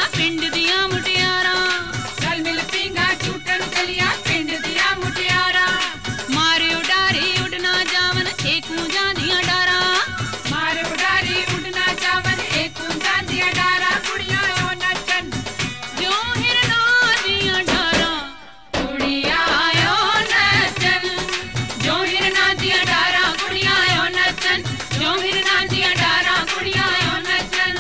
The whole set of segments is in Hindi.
पिंड दियां मुटियारां चल मिल पींगा झूठन गलियां पिंड दियां मुटियारां मारे उडारी उड़ना जावन एक ऊंजा दियां डारा मारे उडारी उड़ना जावन एक ऊंजा दियां डारा कुड़ियां यो नचन जो हिरना दियां डारा कुड़ियां यो नचन जो हिरना दियां डारा कुड़ियां यो नचन जो हिरना दियां डारा कुड़ियां यो नचन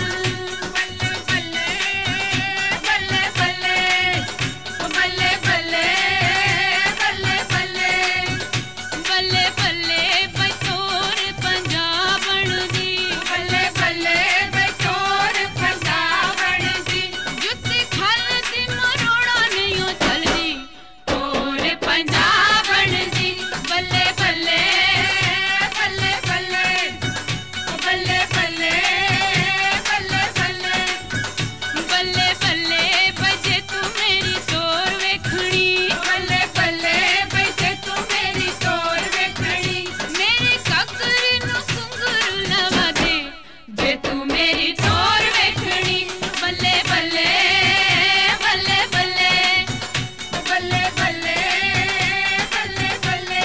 बल्ले बल्ले बल्ले बल्ले बल्ले बल्ले बल्ले बल्ले बल्ले बचोर पंजाबण दी बल्ले बल्ले बचोर पंजाबण दी जुत्ती खल दी मरोड़ा नहीं चलदी तोर पंजाबण दी बल्ले बल्ले बल्ले बल्ले बल्ले बल्ले बल्ले बल्ले बल्ले बल्ले बजे तू मेरी तोर वेखणी बल्ले बल्ले बजे तू मेरी तोर वेखणी मेरी ककरी नु घुंघरू लवा दे जे तू मेरी तोर वेखणी बल्ले बल्ले बल्ले बल्ले बल्ले बल्ले बल्ले बल्ले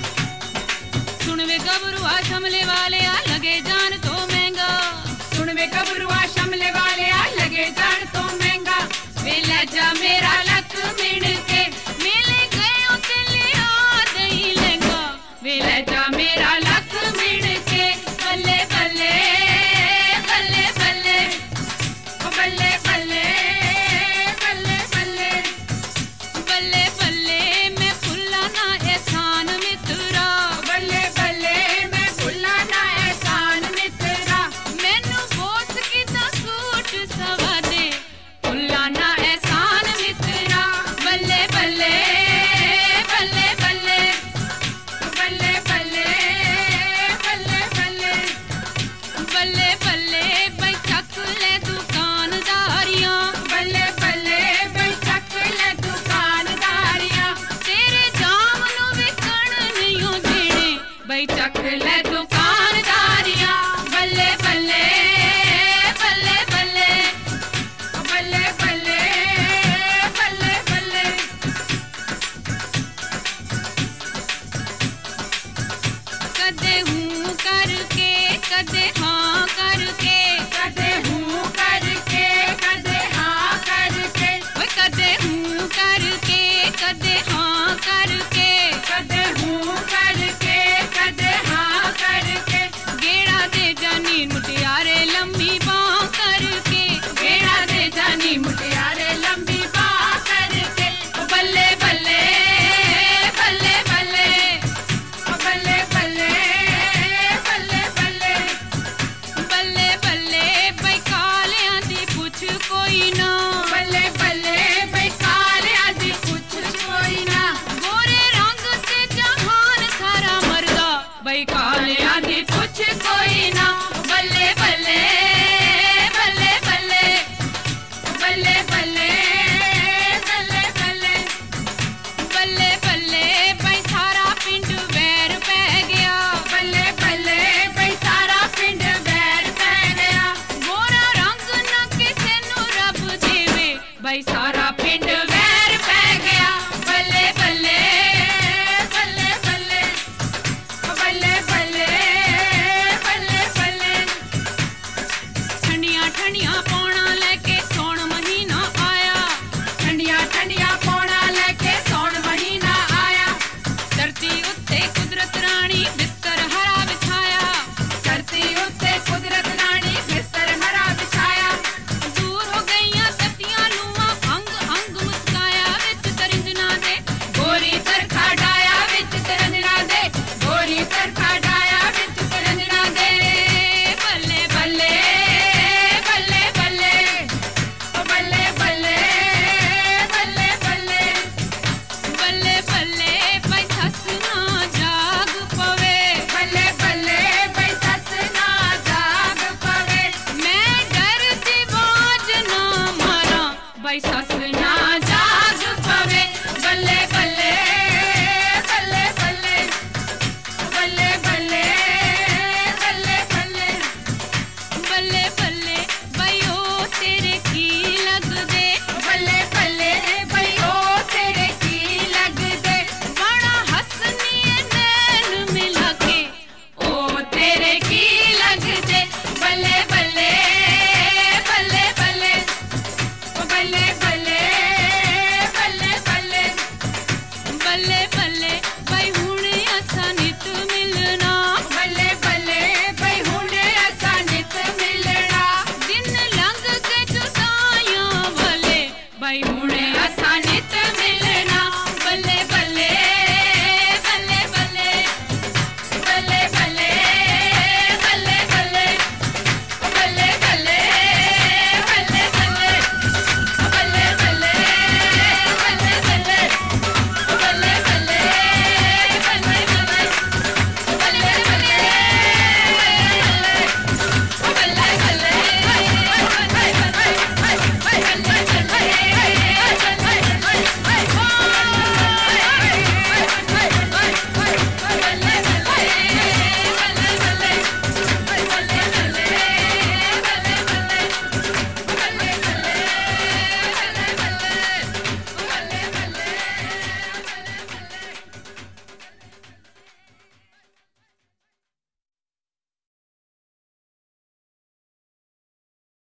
सुन वे गबरुआ शमले वाले आ लगे जान तो महंगा सुन वे गबरुआ शमले वाले आ लगे जान तो महंगा वेला जा मेरा लक मिण के मेले गयो ते लिया दई लहंगा वेला जा मेरा लक मिण के बल्ले बल्ले बल्ले बल्ले बल्ले बल्ले बल्ले बल्ले बल्ले बल्ले मैं फुल्ला ना एहसान मित्रा बल्ले बल्ले मैं भुल्ला ना एहसान मित्रा मैनू बोस किदा सूट सवा दे भुल्ला ना एहसान मित्रा बल्ले बल्ले बल्ले बल्ले बल्ले बल्ले बल्ले बल्ले बल्ले बल्ले बई चक ले दुकानदारियां बल्ले बल्ले बई चक ले दुकानदारियां तेरे जाम नु विकण नहीं देने बई चक ले दुकानदारियां बल्ले बल्ले बल्ले बल्ले बल्ले बल्ले बल्ले बल्ले कदे हूं करके कदे हां करके